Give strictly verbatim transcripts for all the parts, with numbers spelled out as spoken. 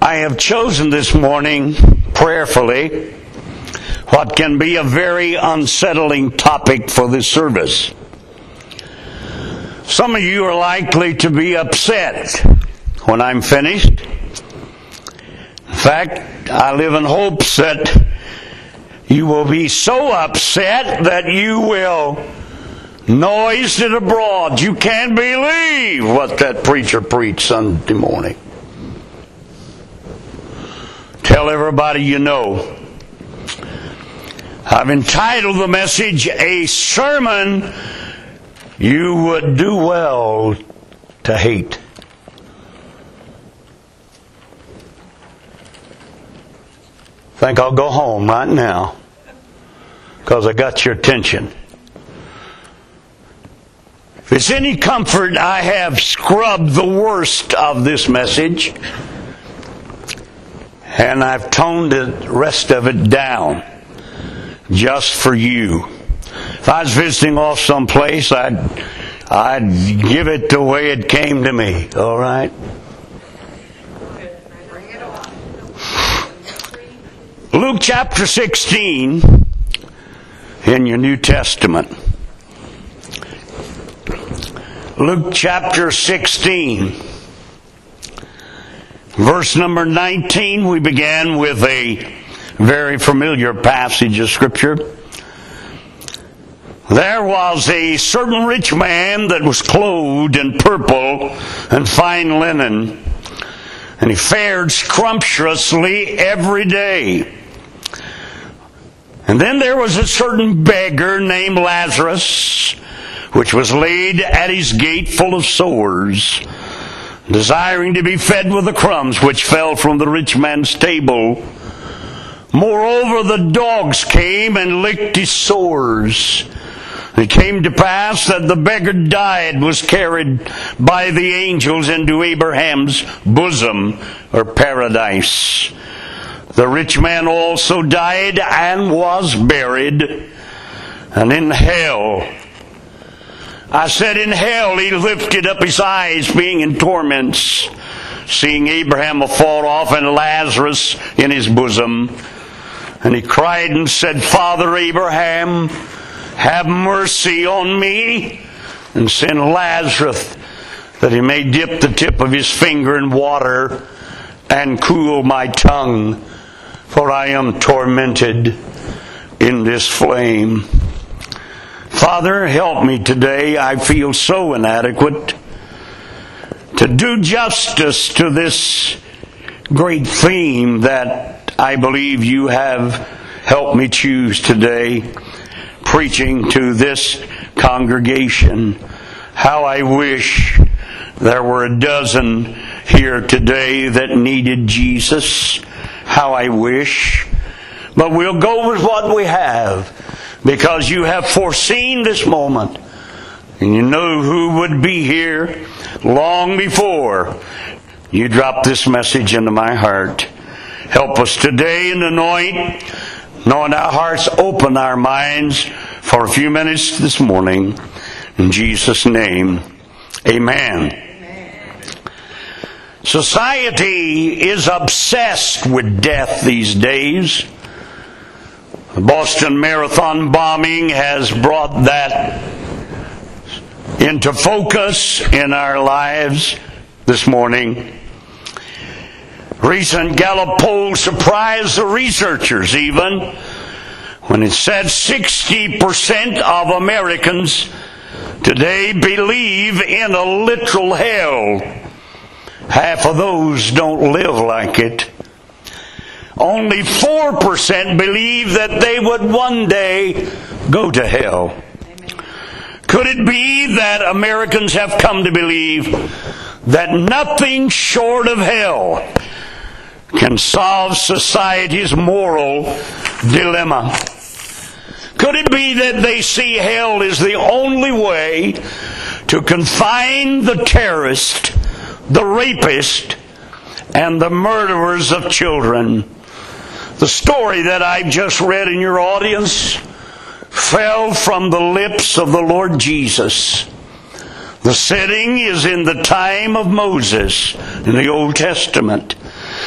I have chosen this morning, prayerfully, what can be a very unsettling topic for this service. Some of you are likely to be upset when I'm finished. In fact, I live in hopes that you will be so upset that you will noise it abroad. You can't believe what that preacher preached Sunday morning. Tell everybody you know. I've entitled the message, A Sermon You Would Do Well to Hate. I think I'll go home right now because I got your attention. If it's any comfort, I have scrubbed the worst of this message and I've toned the rest of it down just for you. If I was visiting off someplace, I'd, I'd give it the way it came to me, all right? Luke chapter sixteen in your New Testament. Luke chapter sixteen. Verse number nineteen, we began with a very familiar passage of Scripture. There was a certain rich man that was clothed in purple and fine linen, and he fared scrumptiously every day. And then there was a certain beggar named Lazarus, which was laid at his gate full of sores, desiring to be fed with the crumbs which fell from the rich man's table. Moreover, the dogs came and licked his sores. It came to pass that the beggar died, was carried by the angels into Abraham's bosom, or paradise. The rich man also died and was buried. And in hell, I said in hell, he lifted up his eyes, being in torments, seeing Abraham afar off and Lazarus in his bosom. And he cried and said, Father Abraham, have mercy on me, and send Lazarus, that he may dip the tip of his finger in water and cool my tongue, for I am tormented in this flame. Father, help me today. I feel so inadequate to do justice to this great theme that I believe you have helped me choose today, preaching to this congregation. How I wish there were a dozen here today that needed Jesus. How I wish. But we'll go with what we have, because you have foreseen this moment. And you know who would be here long before you drop this message into my heart. Help us today and anoint, knowing our hearts, open our minds for a few minutes this morning. In Jesus' name, amen. Amen. Society is obsessed with death these days. The Boston Marathon bombing has brought that into focus in our lives this morning. Recent Gallup poll surprised the researchers even when it said sixty percent of Americans today believe in a literal hell. Half of those don't live like it. Only four percent believe that they would one day go to hell. Could it be that Americans have come to believe that nothing short of hell can solve society's moral dilemma? Could it be that they see hell as the only way to confine the terrorist, the rapist, and the murderers of children? The story that I've just read in your audience fell from the lips of the Lord Jesus. The setting is in the time of Moses in the Old Testament.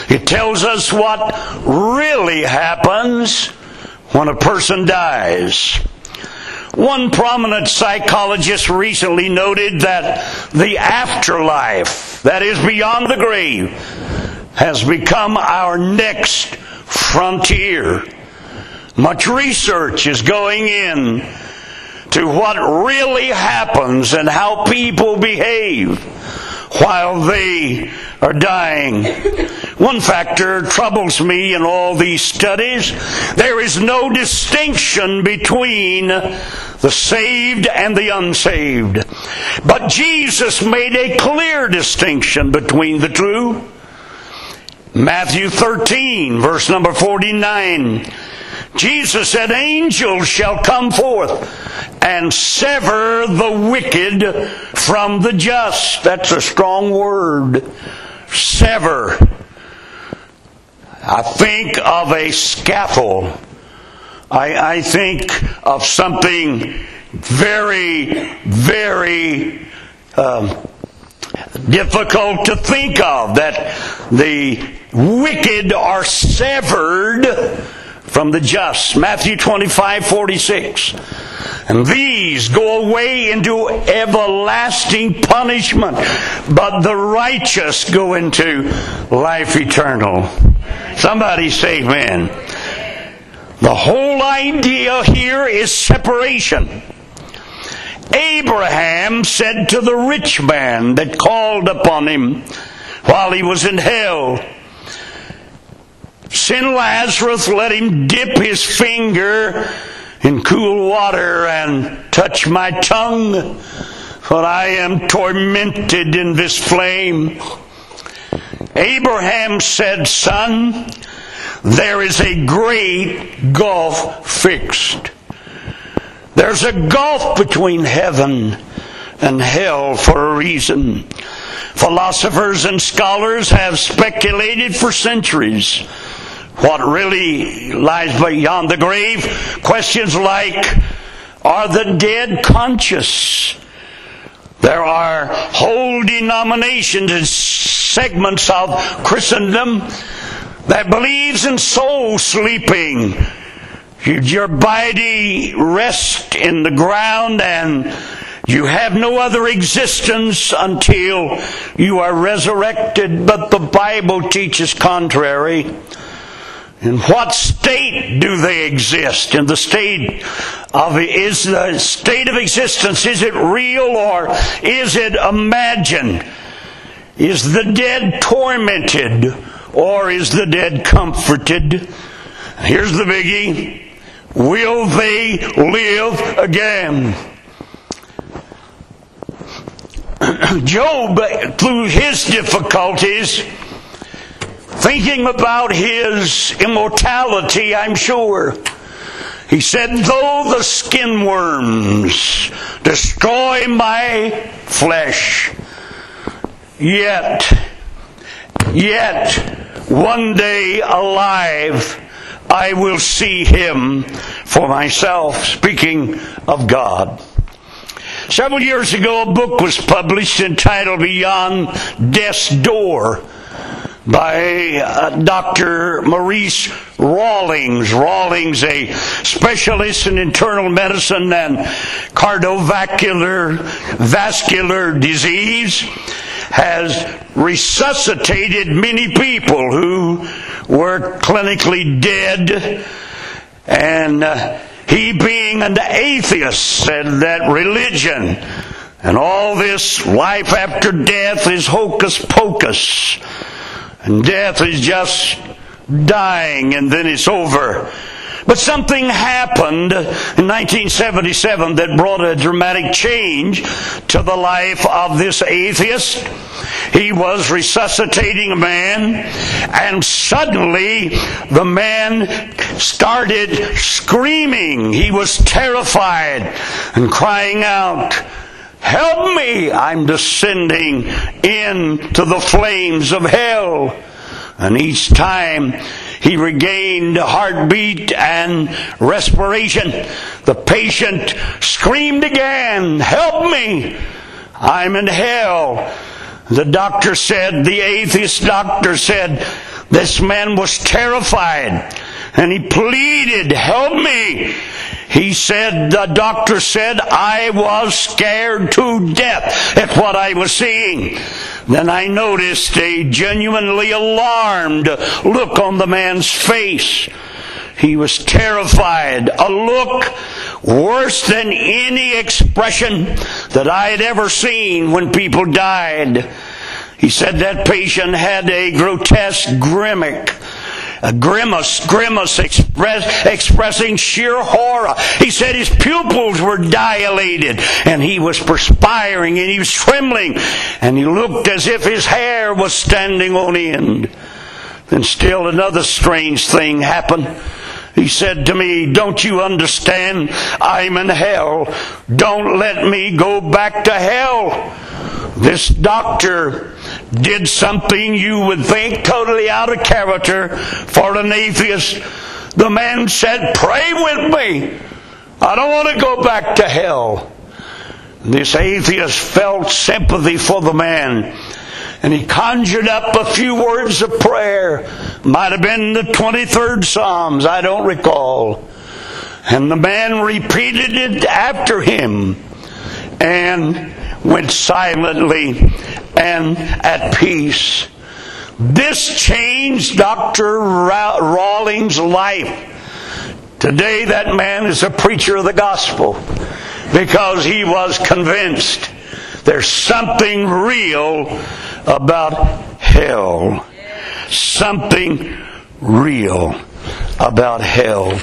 It tells us what really happens when a person dies. One prominent psychologist recently noted that the afterlife, that is beyond the grave, has become our next frontier. Much research is going in to what really happens and how people behave while they are dying. One factor troubles me in all these studies. There is no distinction between the saved and the unsaved. But Jesus made a clear distinction between the two. Matthew thirteen, verse number forty-nine. Jesus said, "Angels shall come forth and sever the wicked from the just." That's a strong word. Sever. I think of a scaffold. I, I think of something very, very um, difficult to think of. That the wicked are severed from the just. Matthew twenty-five forty-six. "And these go away into everlasting punishment, but the righteous go into life eternal." Somebody say amen. The whole idea here is separation. Abraham said to the rich man that called upon him while he was in hell, "Send Lazarus, let him dip his finger in cool water and touch my tongue, for I am tormented in this flame." Abraham said, "Son, there is a great gulf fixed." There's a gulf between heaven and hell for a reason. Philosophers and scholars have speculated for centuries what really lies beyond the grave. Questions like, are the dead conscious? There are whole denominations and segments of Christendom that believes in soul sleeping. Your body rests in the ground and you have no other existence until you are resurrected. But the Bible teaches contrary. In what state do they exist? In the state of, is the state of existence, is it real or is it imagined? Is the dead tormented or is the dead comforted? Here's the biggie. Will they live again? Job, through his difficulties, thinking about his immortality, I'm sure, he said, "Though the skin worms destroy my flesh, yet, yet, one day alive, I will see him for myself." Speaking of God. Several years ago, a book was published entitled "Beyond Death's Door" by uh, Doctor Maurice Rawlings. Rawlings, a specialist in internal medicine and cardiovascular vascular disease, has resuscitated many people who were clinically dead. And uh, he, being an atheist, said that religion and all this life after death is hocus pocus. And death is just dying and then it's over. But something happened in nineteen seventy-seven that brought a dramatic change to the life of this atheist. He was resuscitating a man, and suddenly the man started screaming. He was terrified and crying out, "Help me! I'm descending into the flames of hell." And each time he regained heartbeat and respiration, the patient screamed again, "Help me! I'm in hell." The doctor said, the atheist doctor said, this man was terrified. And he pleaded, help me. He said, the doctor said, I was scared to death at what I was seeing. Then I noticed a genuinely alarmed look on the man's face. He was terrified, a look worse than any expression that I had ever seen when people died. He said that patient had a grotesque grimmick. A grimace, grimace express, expressing sheer horror. He said his pupils were dilated and he was perspiring and he was trembling and he looked as if his hair was standing on end. Then still another strange thing happened. He said to me, don't you understand? I'm in hell. Don't let me go back to hell. This doctor did something you would think totally out of character for an atheist. The man said, pray with me. I don't want to go back to hell. This atheist felt sympathy for the man. And he conjured up a few words of prayer. Might have been the twenty-third Psalms, I don't recall. And the man repeated it after him and went silently and at peace. This changed Doctor Rawlings' life. Today that man is a preacher of the gospel because he was convinced there's something real about hell. Something real about hell.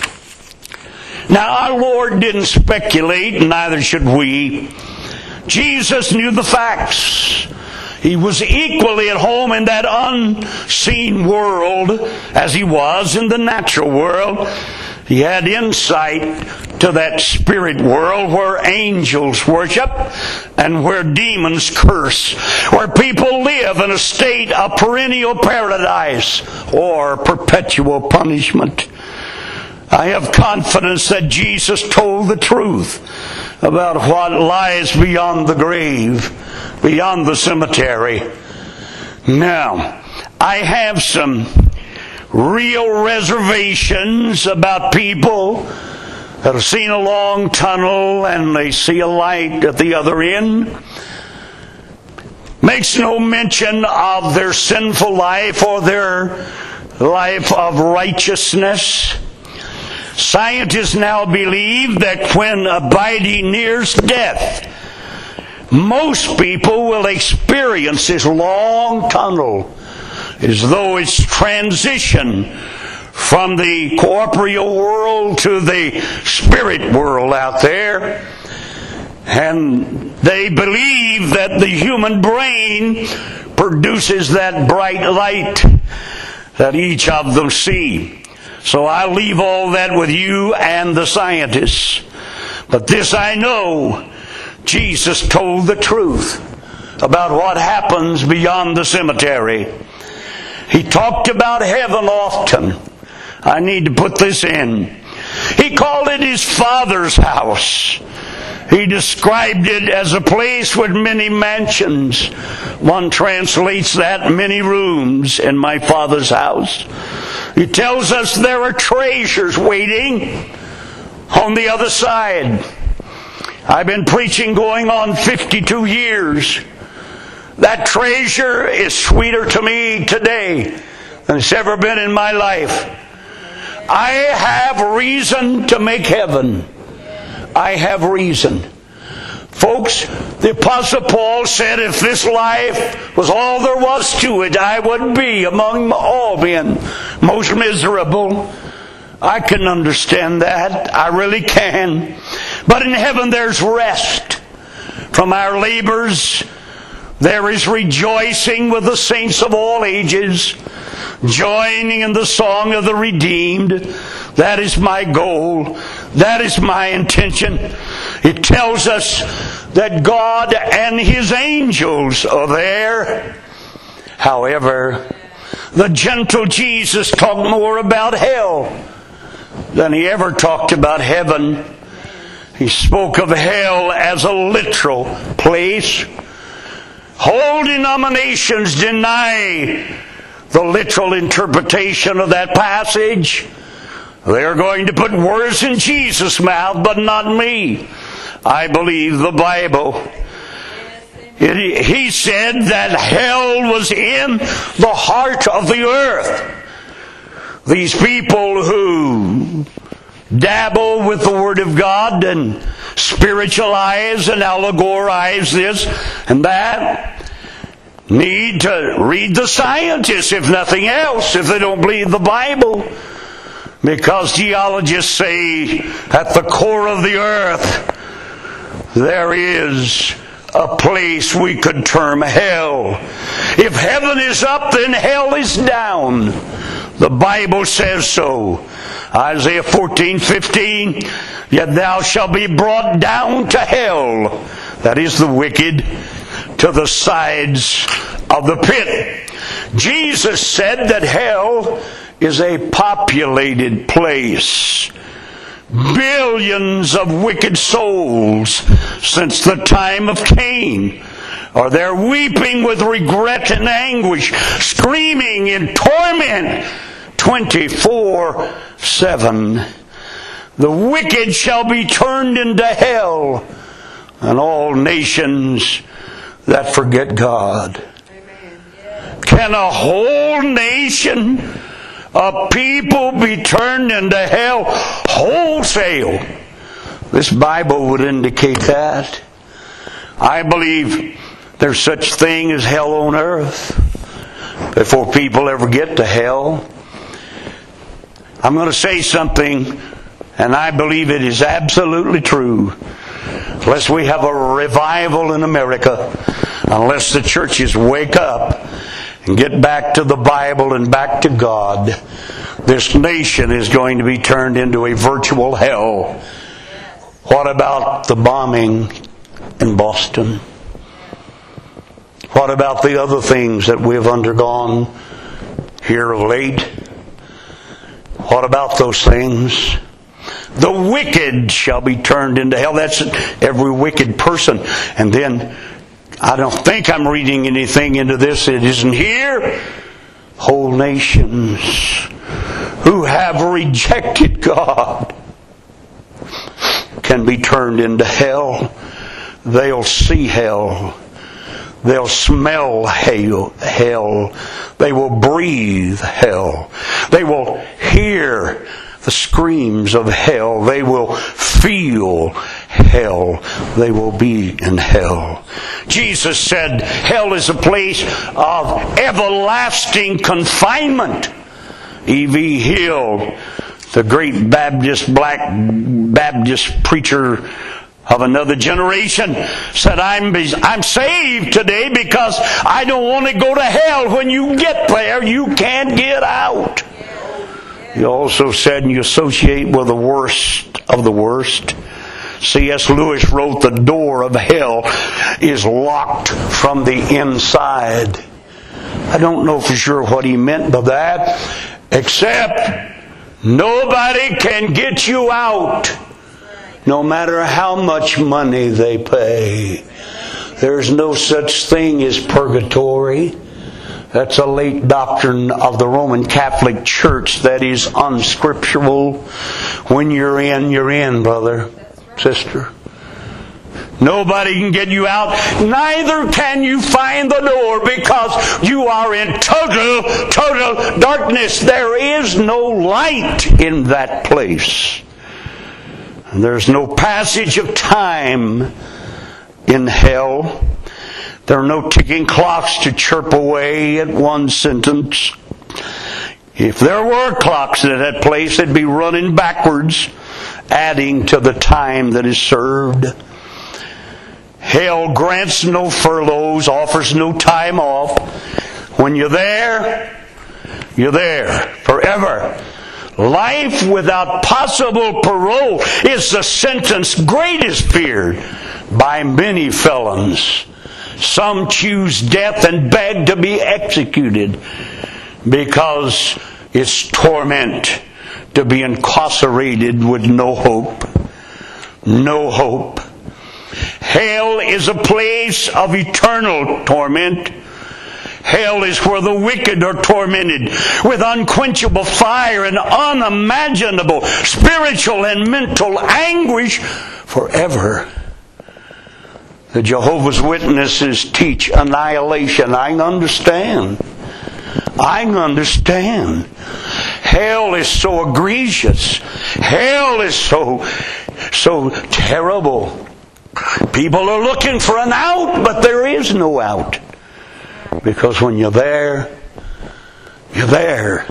Now our Lord didn't speculate, and neither should we. Jesus knew the facts. He was equally at home in that unseen world as he was in the natural world. He had insight to that spirit world where angels worship and where demons curse, where people live in a state of perennial paradise or perpetual punishment. I have confidence that Jesus told the truth about what lies beyond the grave, beyond the cemetery. Now, I have some real reservations about people that have seen a long tunnel and they see a light at the other end. Makes no mention of their sinful life or their life of righteousness. Scientists now believe that when a body nears death, most people will experience this long tunnel as though it's transition from the corporeal world to the spirit world out there. And they believe that the human brain produces that bright light that each of them see. So I'll leave all that with you and the scientists. But this I know, Jesus told the truth about what happens beyond the cemetery. He talked about heaven often. I need to put this in. He called it his Father's house. He described it as a place with many mansions. One translates that, many rooms in my Father's house. He tells us there are treasures waiting on the other side. I've been preaching going on fifty-two years. That treasure is sweeter to me today than it's ever been in my life. I have reason to make heaven. I have reason. Folks, the Apostle Paul said if this life was all there was to it, I would be among all men most miserable. I can understand that. I really can. But in heaven there's rest from our labors. There is rejoicing with the saints of all ages, joining in the song of the redeemed. That is my goal. That is my intention. It tells us that God and His angels are there. However, the gentle Jesus talked more about hell than He ever talked about heaven. He spoke of hell as a literal place, Whole denominations deny the literal interpretation of that passage. They're going to put words in Jesus' mouth, but not me. I believe the Bible. It, he said that hell was in the heart of the earth. These people who dabble with the Word of God and spiritualize and allegorize this and that need to read the scientists, if nothing else, if they don't believe the Bible. Because geologists say at the core of the earth there is a place we could term hell. If heaven is up, then hell is down. The Bible says so. Isaiah fourteen fifteen, yet thou shalt be brought down to hell, that is the wicked, to the sides of the pit. Jesus said that hell is a populated place. Billions of wicked souls since the time of Cain are there weeping with regret and anguish, screaming in torment twenty-four seven. The wicked shall be turned into hell, and all nations that forget God. Amen. Can a whole nation of people be turned into hell wholesale? This Bible would indicate that. I believe there's such thing as hell on earth before people ever get to hell. I'm going to say something, and I believe it is absolutely true. Unless we have a revival in America, unless the churches wake up and get back to the Bible and back to God, this nation is going to be turned into a virtual hell. What about the bombing in Boston? What about the other things that we've undergone here of late? What about those things? The wicked shall be turned into hell. That's every wicked person. And then, I don't think I'm reading anything into this that isn't here. Whole nations who have rejected God can be turned into hell. They'll see hell. They'll smell hell. hell. They will breathe hell. They will hear the screams of hell. They will feel hell. They will be in hell. Jesus said hell is a place of everlasting confinement. E V Hill, the great Baptist, black Baptist preacher of another generation, said, I'm, I'm saved today because I don't want to go to hell. When you get there, you can't get out. He also said, and you associate with the worst of the worst. C S Lewis wrote, the door of hell is locked from the inside. I don't know for sure what he meant by that, except nobody can get you out, no matter how much money they pay. There's no such thing as purgatory. That's a late doctrine of the Roman Catholic Church that is unscriptural. When you're in, you're in, brother, sister. Nobody can get you out. Neither can you find the door, because you are in total, total darkness. There is no light in that place. And there's no passage of time in hell. There are no ticking clocks to chirp away at one sentence. If there were clocks at that place, they'd be running backwards, adding to the time that is served. Hell grants no furloughs, offers no time off. When you're there, you're there forever. Life without possible parole is the sentence greatest feared by many felons. Some choose death and beg to be executed because it's torment to be incarcerated with no hope. No hope. Hell is a place of eternal torment. Hell is where the wicked are tormented with unquenchable fire and unimaginable spiritual and mental anguish forever. The Jehovah's Witnesses teach annihilation. I understand. I understand. Hell is so egregious. Hell is so, so terrible. People are looking for an out, but there is no out. Because when you're there, you're there.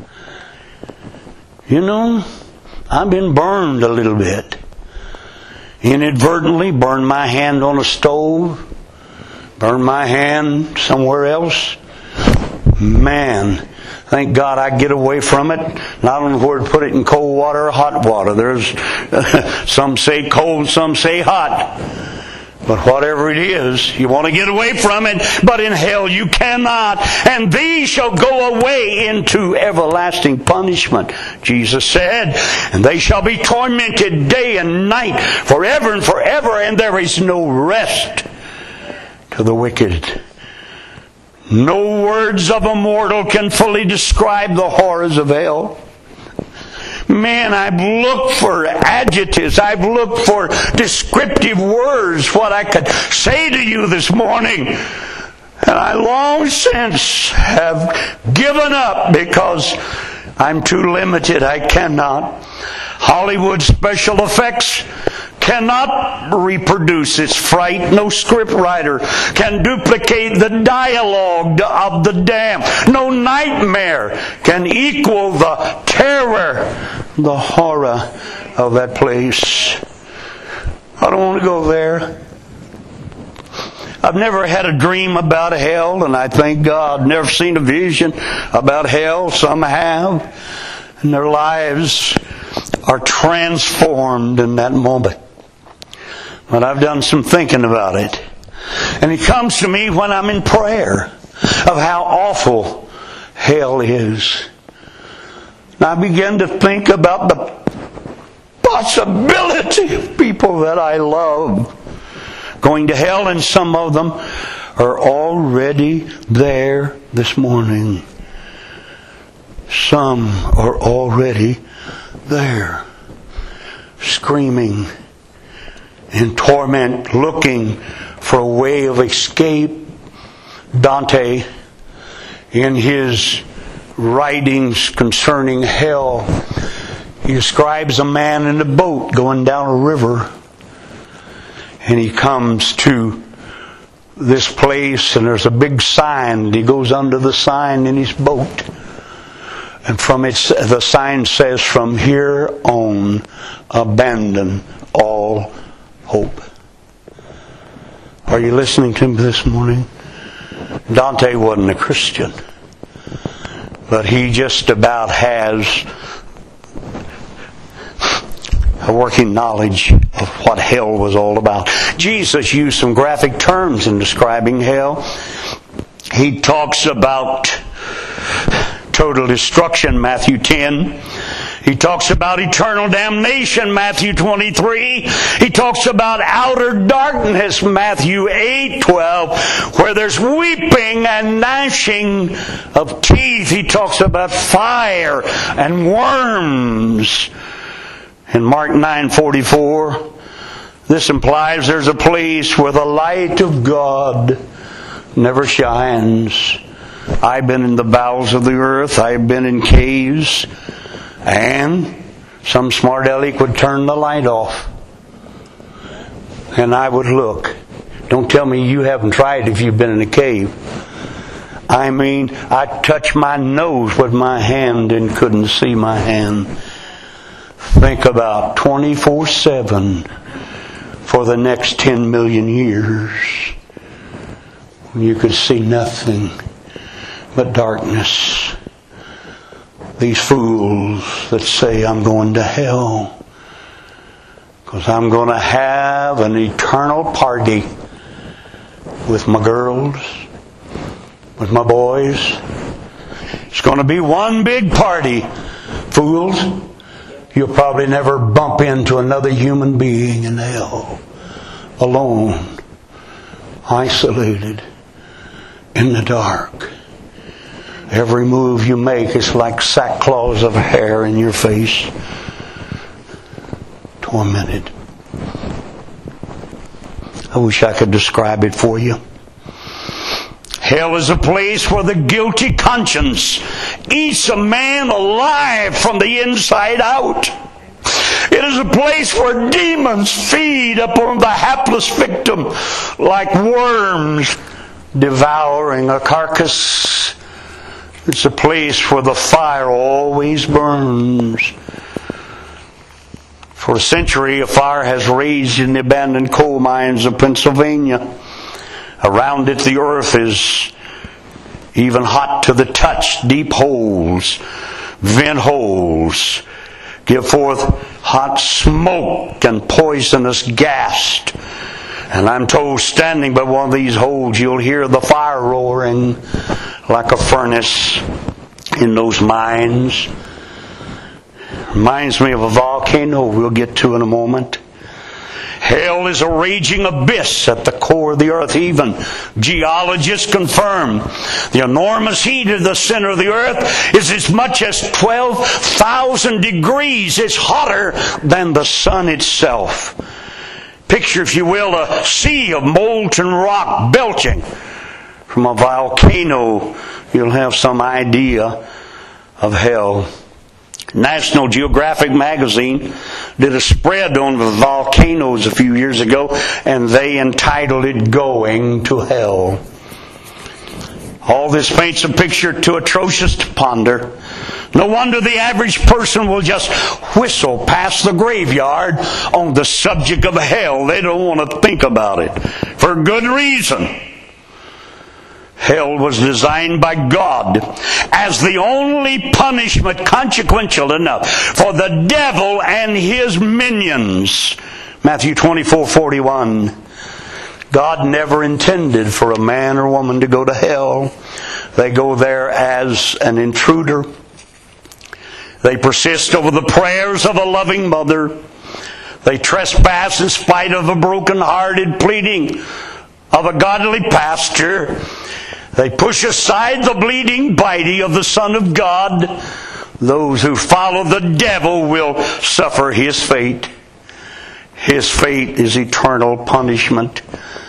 You know, I've been burned a little bit. Inadvertently burned my hand on a stove. Burned my hand somewhere else. Man, thank God I get away from it. And I don't know where to put it, in cold water or hot water. There's some say cold, some say hot. But whatever it is, you want to get away from it. But in hell you cannot. And these shall go away into everlasting punishment, Jesus said. And they shall be tormented day and night, forever and forever. And there is no rest to the wicked. No words of a mortal can fully describe the horrors of hell. Man, I've looked for adjectives. I've looked for descriptive words, what I could say to you this morning. And I long since have given up because I'm too limited. I cannot. Hollywood special effects cannot reproduce its fright. No script writer can duplicate the dialogue of the damned. No nightmare can equal the terror, the horror of that place. I don't want to go there. I've never had a dream about hell, and I thank God. Never seen a vision about hell. Some have. And their lives are transformed in that moment. But I've done some thinking about it. And it comes to me when I'm in prayer of how awful hell is. And I begin to think about the possibility of people that I love going to hell, and some of them are already there this morning. Some are already there, screaming in torment, looking for a way of escape. Dante, in his writings concerning hell, he describes a man in a boat going down a river. And he comes to this place, and there's a big sign, and he goes under the sign in his boat. And from it, the sign says, "From here on, abandon all hope." Are you listening to me this morning? Dante wasn't a Christian, but he just about has a working knowledge of what hell was all about. Jesus used some graphic terms in describing hell. He talks about total destruction, Matthew ten. He talks about eternal damnation, Matthew twenty-three. He talks about outer darkness, Matthew eight twelve, where there's weeping and gnashing of teeth. He talks about fire and worms. In Mark nine forty-four, this implies there's a place where the light of God never shines. I've been in the bowels of the earth. I've been in caves. And some smart aleck would turn the light off. And I would look. Don't tell me you haven't tried if you've been in a cave. I mean, I touched my nose with my hand and couldn't see my hand. Think about twenty-four seven for the next ten million years. You could see nothing but darkness. These fools that say, "I'm going to hell because I'm going to have an eternal party with my girls, with my boys. It's going to be one big party." Fools, you'll probably never bump into another human being in hell. alone, isolated, in the dark. Every move you make is like sackcloths of hair in your face. Tormented. I wish I could describe it for you. Hell is a place where the guilty conscience eats a man alive from the inside out. It is a place where demons feed upon the hapless victim like worms devouring a carcass. It's a place where the fire always burns. For a century, a fire has raged in the abandoned coal mines of Pennsylvania. Around it, the earth is even hot to the touch. Deep holes, vent holes, give forth hot smoke and poisonous gas. And I'm told, standing by one of these holes, you'll hear the fire roaring like a furnace in those mines. Reminds me of a volcano we'll get to in a moment. Hell is a raging abyss at the core of the earth. Even geologists confirm the enormous heat of the center of the earth is as much as twelve thousand degrees. It's hotter than the sun itself. Picture, if you will, a sea of molten rock belching from a volcano. You'll have some idea of hell. National Geographic magazine did a spread on the volcanoes a few years ago, and they entitled it Going to Hell. All this paints a picture too atrocious to ponder. No wonder the average person will just whistle past the graveyard on the subject of hell. They don't want to think about it. For good reason. Hell was designed by God as the only punishment consequential enough for the devil and his minions. Matthew twenty-four forty-one. God never intended for a man or woman to go to hell. They go there as an intruder. They persist over the prayers of a loving mother. They trespass in spite of a broken-hearted pleading of a godly pastor. They push aside the bleeding body of the Son of God. Those who follow the devil will suffer his fate. His fate is eternal punishment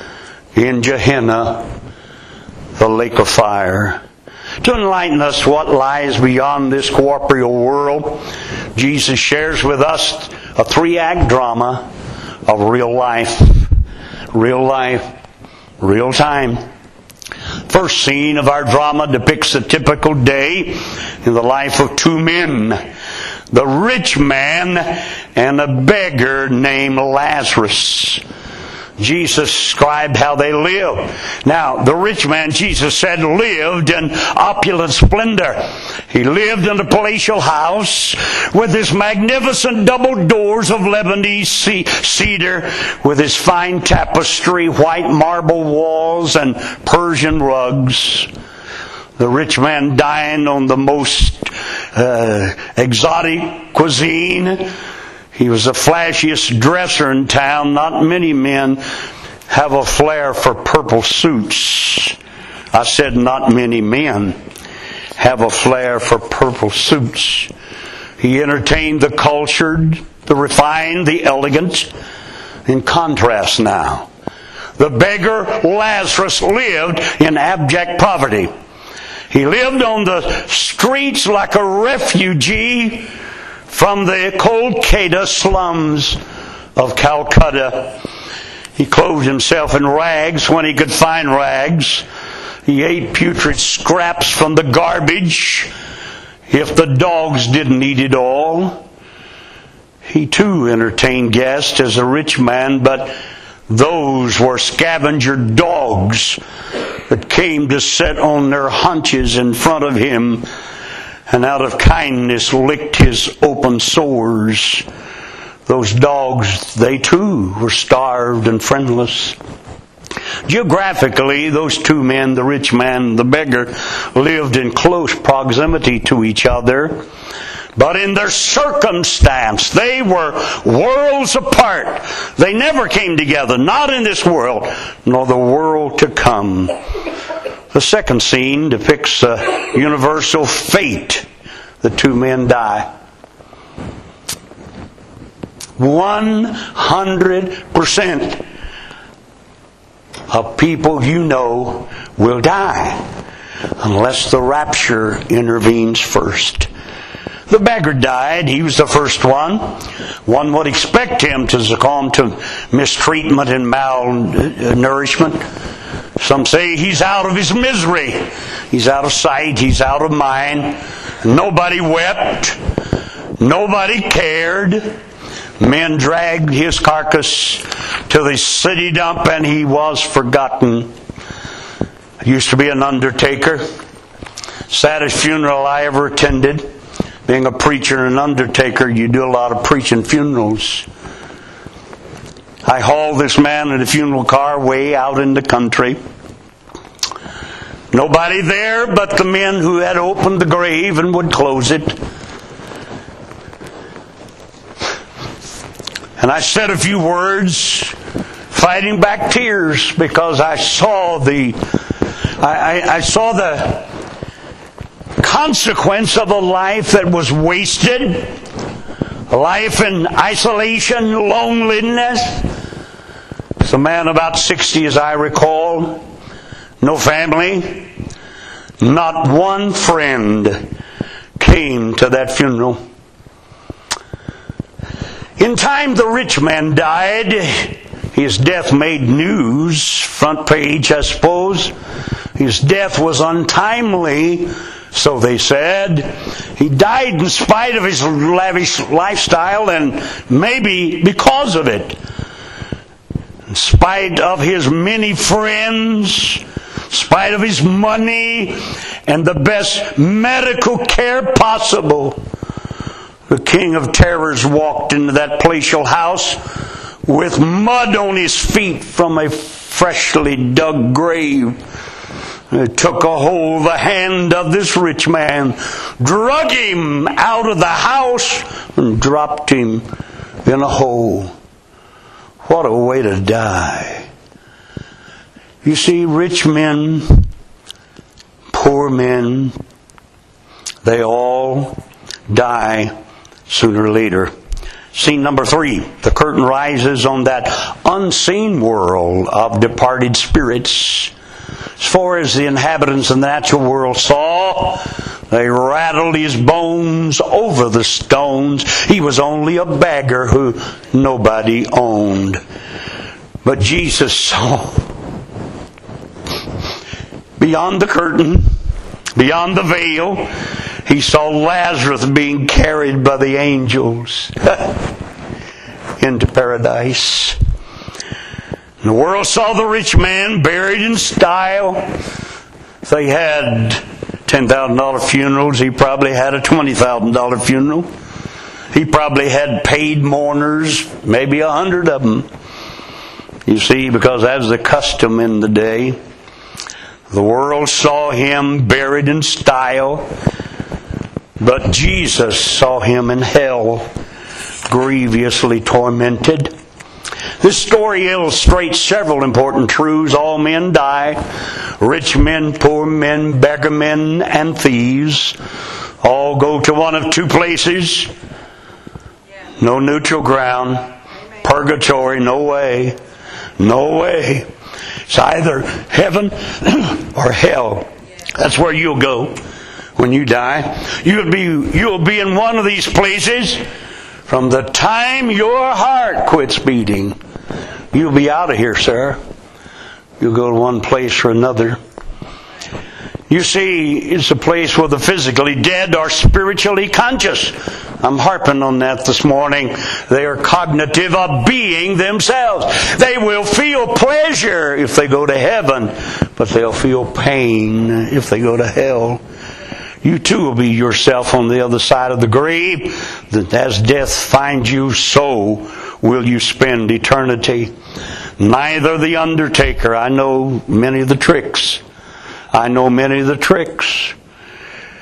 in Gehenna, the lake of fire. To enlighten us what lies beyond this corporeal world, Jesus shares with us a three-act drama of real life. Real life. Real time. First scene of our drama depicts a typical day in the life of two men. The rich man and a beggar named Lazarus. Jesus described how they lived. Now, the rich man, Jesus said, lived in opulent splendor. He lived in a palatial house with his magnificent double doors of Lebanese cedar, with his fine tapestry, white marble walls, and Persian rugs. The rich man dined on the most uh, exotic cuisine. He was the flashiest dresser in town. Not many men have a flair for purple suits. I said not many men have a flair for purple suits. He entertained the cultured, the refined, the elegant. In contrast now, the beggar Lazarus lived in abject poverty. He lived on the streets like a refugee from the Kolkata slums of Calcutta. He clothed himself in rags when he could find rags. He ate putrid scraps from the garbage if the dogs didn't eat it all. He too entertained guests as a rich man, but those were scavenger dogs that came to sit on their haunches in front of him and out of kindness licked his open sores. Those dogs, they too were starved and friendless. Geographically, those two men, the rich man and the beggar, lived in close proximity to each other. But in their circumstance, they were worlds apart. They never came together, not in this world, nor the world to come. The second scene depicts a universal fate. The two men die. One hundred percent of people you know will die unless the rapture intervenes first. The beggar died. He was the first one. One would expect him to succumb to mistreatment and malnourishment. Some say he's out of his misery. He's out of sight. He's out of mind. Nobody wept. Nobody cared. Men dragged his carcass to the city dump and he was forgotten. I used to be an undertaker. Saddest funeral I ever attended. Being a preacher and an undertaker, you do a lot of preaching funerals. I hauled this man in a funeral car way out in the country. Nobody there but the men who had opened the grave and would close it. And I said a few words, fighting back tears, because I saw the, I, I, I saw the consequence of a life that was wasted, a life in isolation, loneliness. It's a man about sixty, as I recall, no family, not one friend came to that funeral. In time, the rich man died. His death made news, front page, I suppose. His death was untimely, so they said. He died in spite of his lavish lifestyle, and maybe because of it. In spite of his many friends, in spite of his money, and the best medical care possible, the King of Terrors walked into that palatial house with mud on his feet from a freshly dug grave. He took a hold of the hand of this rich man, drug him out of the house, and dropped him in a hole. What a way to die. You see, rich men, poor men, they all die sooner or later. Scene number three. The curtain rises on that unseen world of departed spirits. As far as the inhabitants of the natural world saw, they rattled his bones over the stones. He was only a beggar who nobody owned. But Jesus saw beyond the curtain, beyond the veil. He saw Lazarus being carried by the angels into paradise. And the world saw the rich man buried in style. They had ten thousand dollars funerals. He probably had a twenty thousand dollars funeral. He probably had paid mourners, maybe a hundred of them. You see, because that was the custom in the day. The world saw him buried in style. But Jesus saw him in hell, grievously tormented. This story illustrates several important truths. All men die. Rich men, poor men, beggar men, and thieves all go to one of two places. No neutral ground. Purgatory, no way. No way. It's either heaven or hell. That's where you'll go when you die. You'll be, you'll be in one of these places from the time your heart quits beating. You'll be out of here, sir. You'll go to one place or another. You see, it's a place where the physically dead are spiritually conscious. I'm harping on that this morning. They are cognitive of being themselves. They will feel pleasure if they go to heaven, but they'll feel pain if they go to hell. You too will be yourself on the other side of the grave. That as death finds you, so will you spend eternity. Neither the undertaker. I know many of the tricks. I know many of the tricks.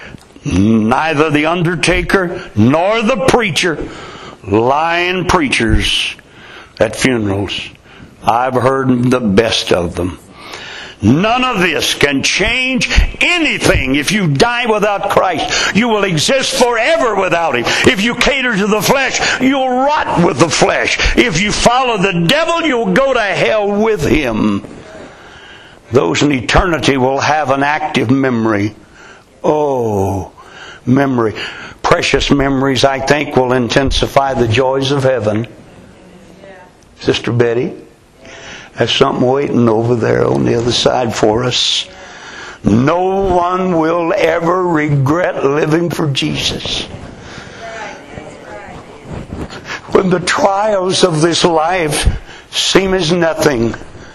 Neither the undertaker nor the preacher. Lying preachers at funerals. I've heard the best of them. None of this can change anything. If you die without Christ, you will exist forever without Him. If you cater to the flesh, you'll rot with the flesh. If you follow the devil, you'll go to hell with him. Those in eternity will have an active memory. Oh, memory. Precious memories, I think, will intensify the joys of heaven. Sister Betty, there's something waiting over there on the other side for us. No one will ever regret living for Jesus. When the trials of this life seem as nothing,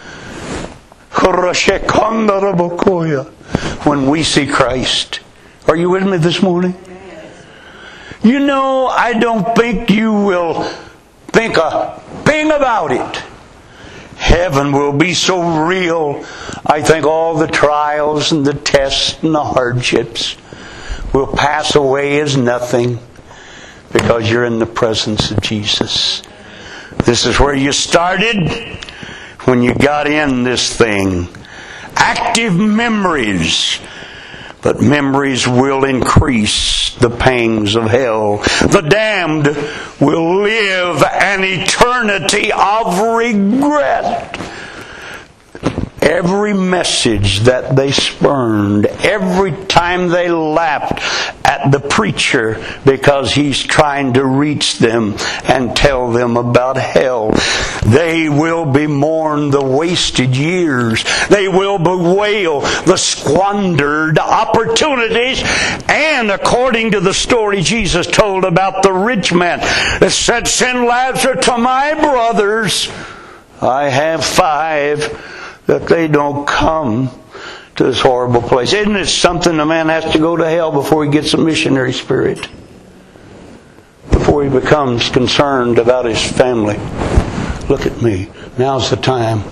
when we see Christ. Are you with me this morning? You know, I don't think you will think a thing about it. Heaven will be so real. I think all the trials and the tests and the hardships will pass away as nothing because you're in the presence of Jesus. This is where you started when you got in this thing. Active memories. But memories will increase the pangs of hell. The damned will live an eternity of regret. Every message that they spurned, every time they laughed at the preacher because he's trying to reach them and tell them about hell, they will bemourn the wasted years. They will bewail the squandered opportunities. And according to the story Jesus told about the rich man that said, "Send Lazarus to my brothers. I have five," that they don't come to this horrible place. Isn't it something a man has to go to hell before he gets a missionary spirit? Before he becomes concerned about his family. Look at me. Now's the time.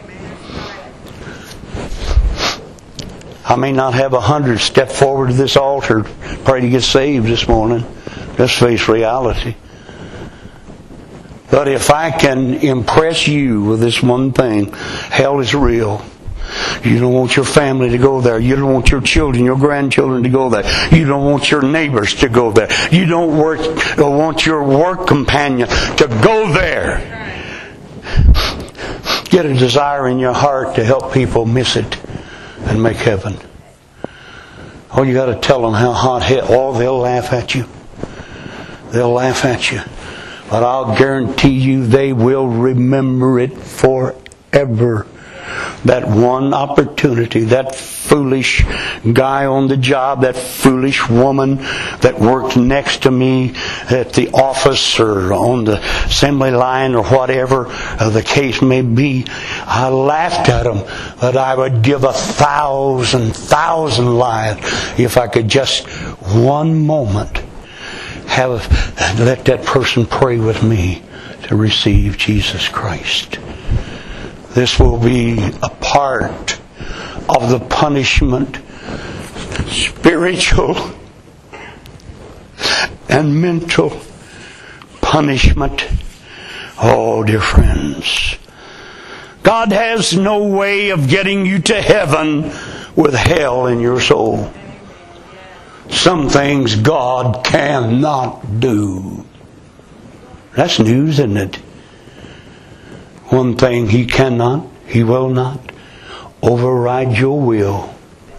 I may not have a hundred step forward to this altar, pray to get saved this morning. Let's face reality. But if I can impress you with this one thing, hell is real. You don't want your family to go there. You don't want your children, your grandchildren to go there. You don't want your neighbors to go there. You don't work, want your work companion to go there. Get a desire in your heart to help people miss it and make heaven. Oh, you got to tell them how hot hell. Oh, they'll laugh at you. They'll laugh at you. But I'll guarantee you they will remember it forever. That one opportunity, that foolish guy on the job, that foolish woman that worked next to me at the office or on the assembly line or whatever the case may be. I laughed at them, but I would give a thousand, thousand lives if I could just one moment have let that person pray with me to receive Jesus Christ. This will be a part of the punishment, spiritual and mental punishment. Oh, dear friends, God has no way of getting you to heaven with hell in your soul. Some things God cannot do. That's news, isn't it? One thing He cannot, He will not override your will.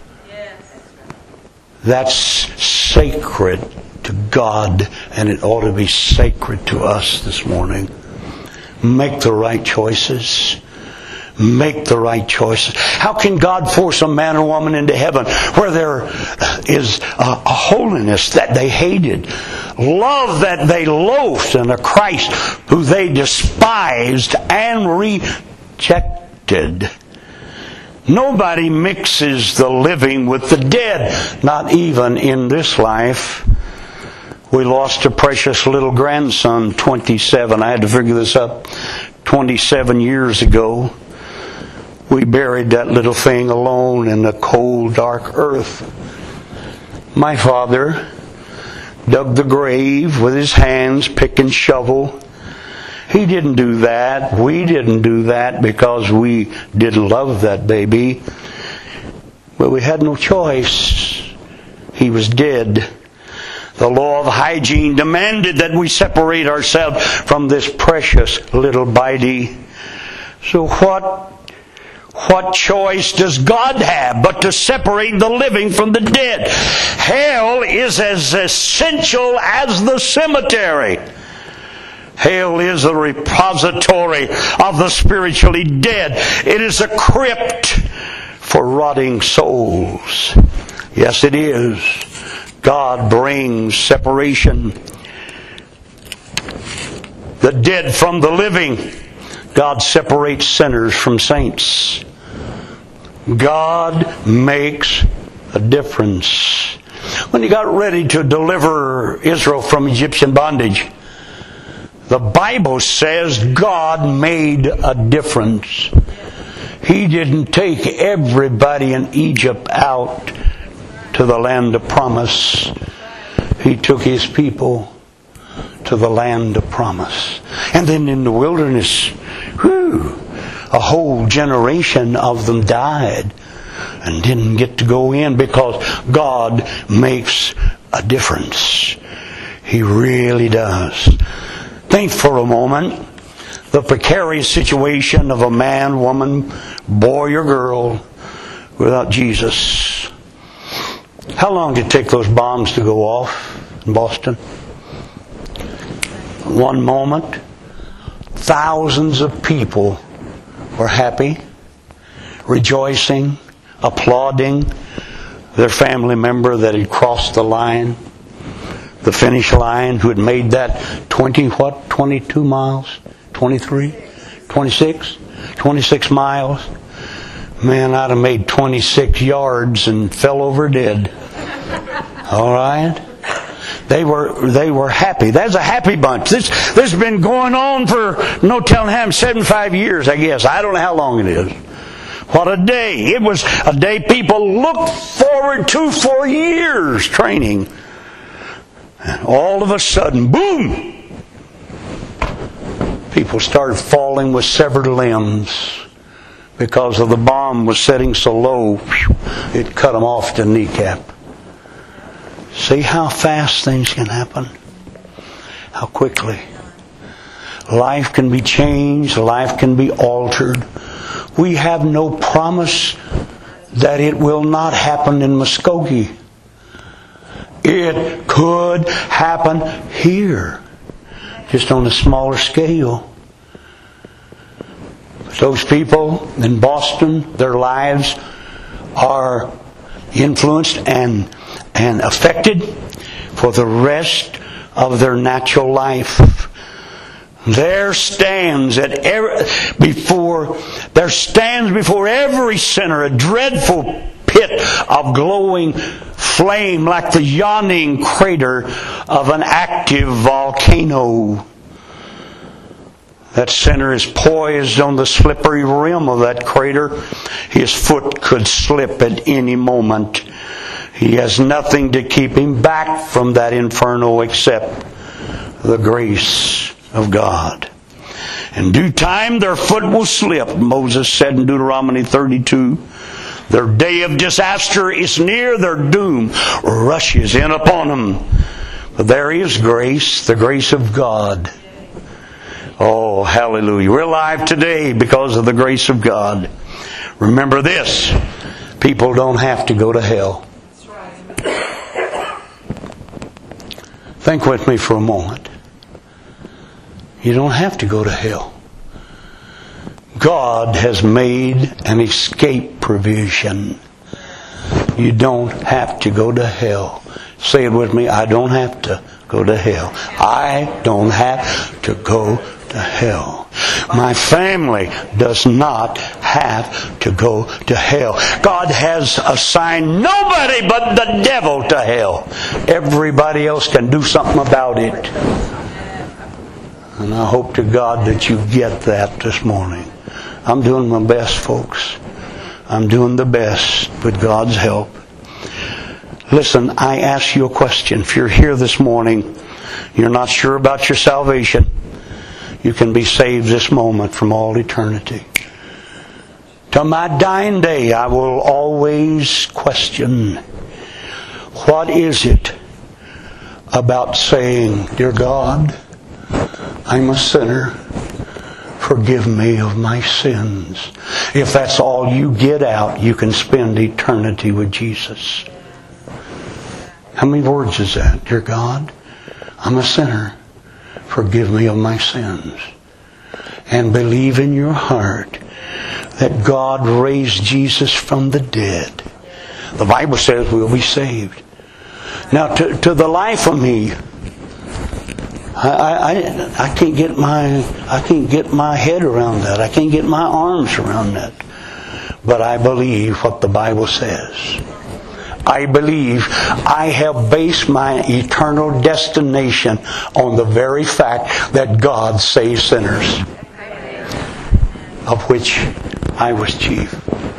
That's sacred to God, and it ought to be sacred to us this morning. Make the right choices. Make the right choices. How can God force a man or woman into heaven where there is a, a holiness that they hated, love that they loathed, and a Christ who they despised and rejected? Nobody mixes the living with the dead, not even in this life. We lost a precious little grandson, twenty-seven. I had to figure this up. twenty-seven years ago. We buried that little thing alone in the cold, dark earth. My father dug the grave with his hands, pick and shovel. He didn't do that. We didn't do that because we didn't love that baby. But we had no choice. He was dead. The law of hygiene demanded that we separate ourselves from this precious little bitey. So what What choice does God have but to separate the living from the dead? Hell is as essential as the cemetery. Hell is a repository of the spiritually dead. It is a crypt for rotting souls. Yes, it is. God brings separation. The dead from the living. God separates sinners from saints. God makes a difference. When He got ready to deliver Israel from Egyptian bondage, the Bible says God made a difference. He didn't take everybody in Egypt out to the land of promise. He took His people to the land of promise. And then in the wilderness, whew, a whole generation of them died and didn't get to go in because God makes a difference. He really does. Think for a moment the precarious situation of a man, woman, boy or girl without Jesus. How long did it take those bombs to go off in Boston? One moment, thousands of people were happy, rejoicing, applauding their family member that had crossed the line, the finish line, who had made that twenty what? twenty-two miles? twenty-three? twenty-six? twenty-six miles. Man, I'd have made twenty-six yards and fell over dead. All right? They were they were happy. That's a happy bunch. This this has been going on for no telling how many, seventy-five years, I guess. I don't know how long it is. What a day. It was a day people looked forward to for years, training. And all of a sudden, boom! People started falling with severed limbs because of the bomb was setting so low, it cut them off the kneecap. See how fast things can happen? How quickly. Life can be changed. Life can be altered. We have no promise that it will not happen in Muskogee. It could happen here, just on a smaller scale. Those people in Boston, their lives are influenced and and affected for the rest of their natural life. There stands at every, before there stands before every sinner a dreadful pit of glowing flame like the yawning crater of an active volcano. That sinner is poised on the slippery rim of that crater. His foot could slip at any moment. He has nothing to keep him back from that inferno except the grace of God. In due time their foot will slip, Moses said in Deuteronomy thirty-two. Their day of disaster is near, their doom rushes in upon them. But there is grace, the grace of God. Oh, hallelujah. We're alive today because of the grace of God. Remember this, people don't have to go to hell. Think with me for a moment. You don't have to go to hell. God has made an escape provision. You don't have to go to hell. Say it with me. I don't have to go to hell. I don't have to go to hell. My family does not have to go to hell. God has assigned nobody but the devil to hell. Everybody else can do something about it. And I hope to God that you get that this morning. I'm doing my best, folks. I'm doing the best with God's help. Listen, I ask you a question. If you're here this morning, you're not sure about your salvation, you can be saved this moment from all eternity. To my dying day, I will always question, what is it about saying, Dear God, I'm a sinner, forgive me of my sins. If that's all you get out, you can spend eternity with Jesus. How many words is that? Dear God, I'm a sinner, forgive me of my sins. And believe in your heart that God raised Jesus from the dead. The Bible says we'll be saved. Now, to, to the life of me, I, I, I can't get my I can't get my head around that. I can't get my arms around that. But I believe what the Bible says. I believe I have based my eternal destination on the very fact that God saves sinners, of which I was chief.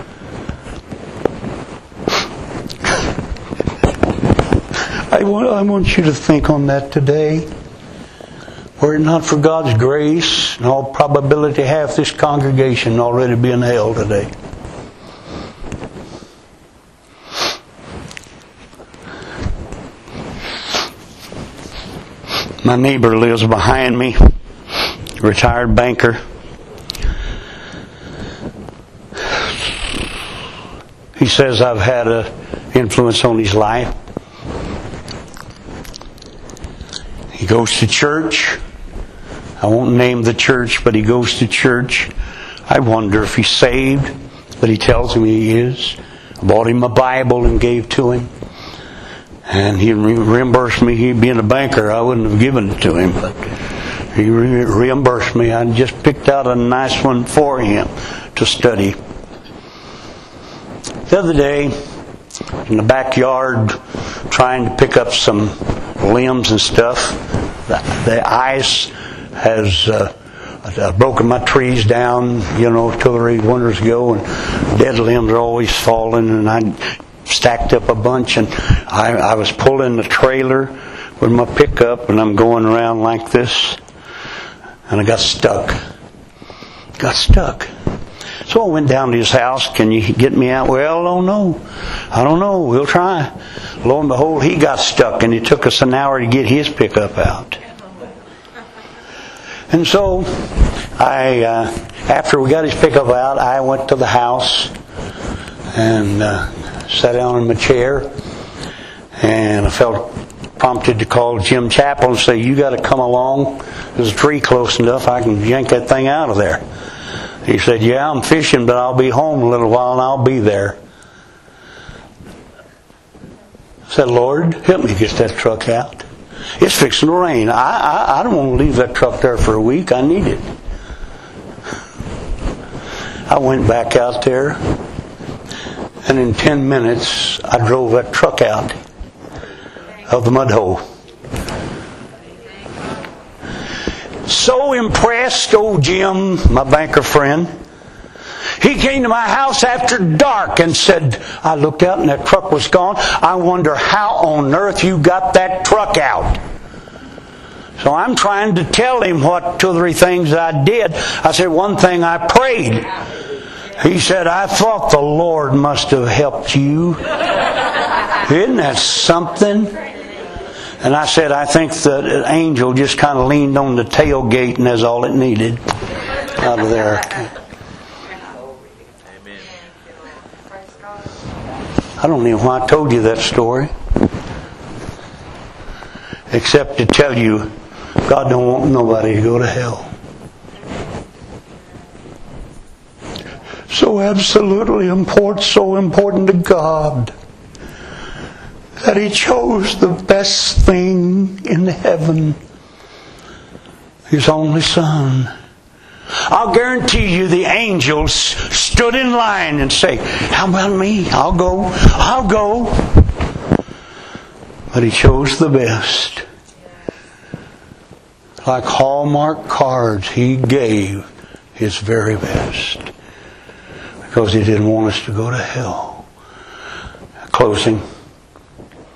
I want, I want you to think on that today. Were it not for God's grace, in all probability half this congregation already be in hell today. My neighbor lives behind me, retired banker. He says I've had an influence on his life. He goes to church. I won't name the church, but he goes to church. I wonder if he's saved, but he tells me he is. I bought him a Bible and gave to him. And he reimbursed me. He being a banker, I wouldn't have given it to him, but he re- reimbursed me. I just picked out a nice one for him to study. The other day, in the backyard, trying to pick up some limbs and stuff, the, the ice has uh, I've broken my trees down, you know, two or three winters ago, and dead limbs are always falling, and I stacked up a bunch, and I, I was pulling the trailer with my pickup, and I'm going around like this, and I got stuck. Got stuck. So I went down to his house. Can you get me out? Well, I don't know. I don't know. We'll try. Lo and behold, he got stuck, and it took us an hour to get his pickup out. And so, I uh, after we got his pickup out, I went to the house and uh, sat down in my chair, and I felt prompted to call Jim Chappell and say, "You got to come along. There's a tree close enough. I can yank that thing out of there." He said, "Yeah, I'm fishing, but I'll be home a little while and I'll be there." I said, "Lord, help me get that truck out. It's fixing to rain. I, I, I don't want to leave that truck there for a week. I need it." I went back out there, and in ten minutes, I drove that truck out of the mud hole. So impressed, old Jim, my banker friend, he came to my house after dark and said, "I looked out and that truck was gone. I wonder how on earth you got that truck out." So I'm trying to tell him what two or three things I did. I said, "One thing, I prayed." He said, "I thought the Lord must have helped you." Isn't that something? And I said, "I think the angel just kind of leaned on the tailgate and that's all it needed out of there." I don't know why I told you that story, except to tell you God don't want nobody to go to hell. So absolutely important, so important to God, that He chose the best thing in heaven, His only Son. I'll guarantee you the angels stood in line and say, "How about me? I'll go. I'll go." But He chose the best. Like Hallmark cards, He gave His very best, because He didn't want us to go to hell. Closing.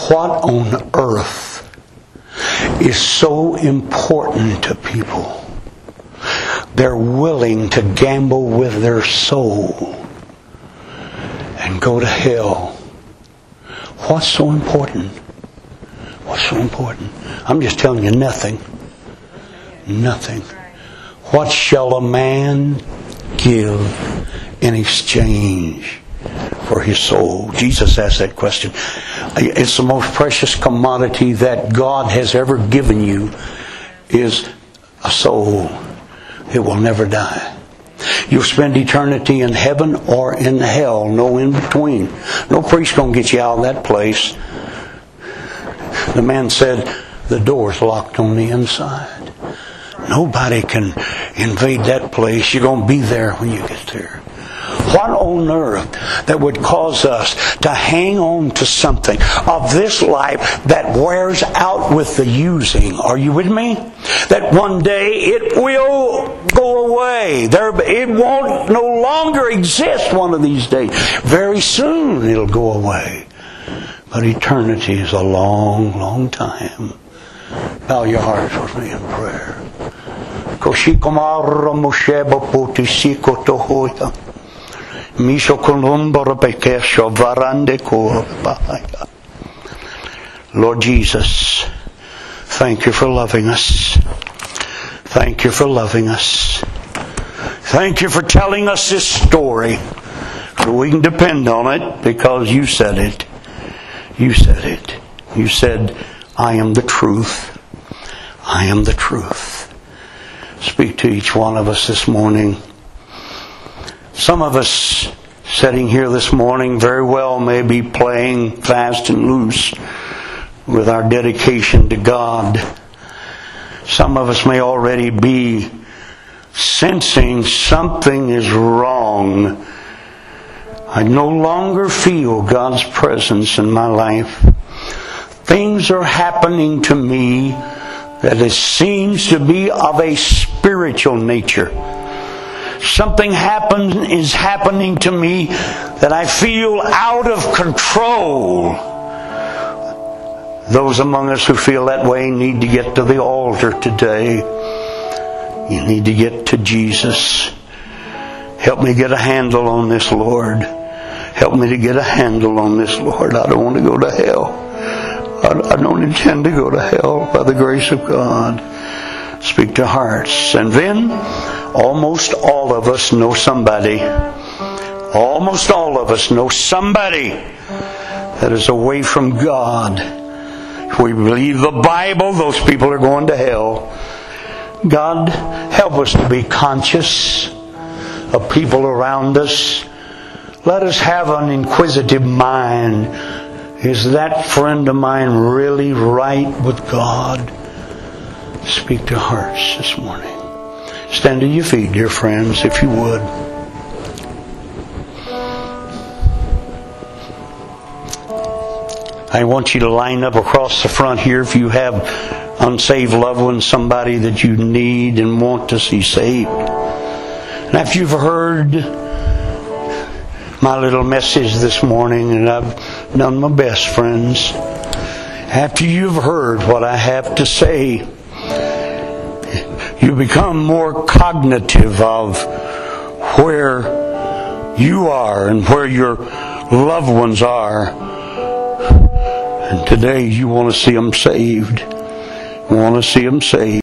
What on earth is so important to people? They're willing to gamble with their soul and go to hell. What's so important? What's so important? I'm just telling you, nothing. Nothing. What shall a man give in exchange for his soul? Jesus asked that question. It's the most precious commodity that God has ever given you, is a soul. It will never die. You'll spend eternity in heaven or in hell, no in between. No priest gonna get you out of that place. The man said, the door's locked on the inside. Nobody can invade that place. You're going to be there when you get there. What on earth that would cause us to hang on to something of this life that wears out with the using? Are you with me? That one day it will go away. There, it won't no longer exist one of these days. Very soon it'll go away. But eternity is a long, long time. Bow your hearts with me in prayer. Lord Jesus, thank you for loving us. Thank you for loving us. Thank you for telling us this story. We can depend on it because you said it. You said it. You said, I am the truth. I am the truth. Speak to each one of us this morning. Some of us sitting here this morning very well may be playing fast and loose with our dedication to God. Some of us may already be sensing something is wrong. I no longer feel God's presence in my life. Things are happening to me that it seems to be of a spiritual nature. Something happen, is happening to me that I feel out of control. Those among us who feel that way need to get to the altar today. You need to get to Jesus. Help me get a handle on this, Lord. Help me to get a handle on this, Lord. I don't want to go to hell. I don't intend to go to hell by the grace of God. Speak to hearts. And then, almost all of us know somebody. Almost all of us know somebody that is away from God. If we believe the Bible, those people are going to hell. God, help us to be conscious of people around us. Let us have an inquisitive mind. Is that friend of mine really right with God? Speak to hearts this morning. Stand to your feet, dear friends, if you would. I want you to line up across the front here if you have unsaved loved ones, somebody that you need and want to see saved. And after you've heard my little message this morning, and I've done my best, friends, after you've heard what I have to say, you become more cognitive of where you are and where your loved ones are. And today you want to see them saved. You want to see them saved.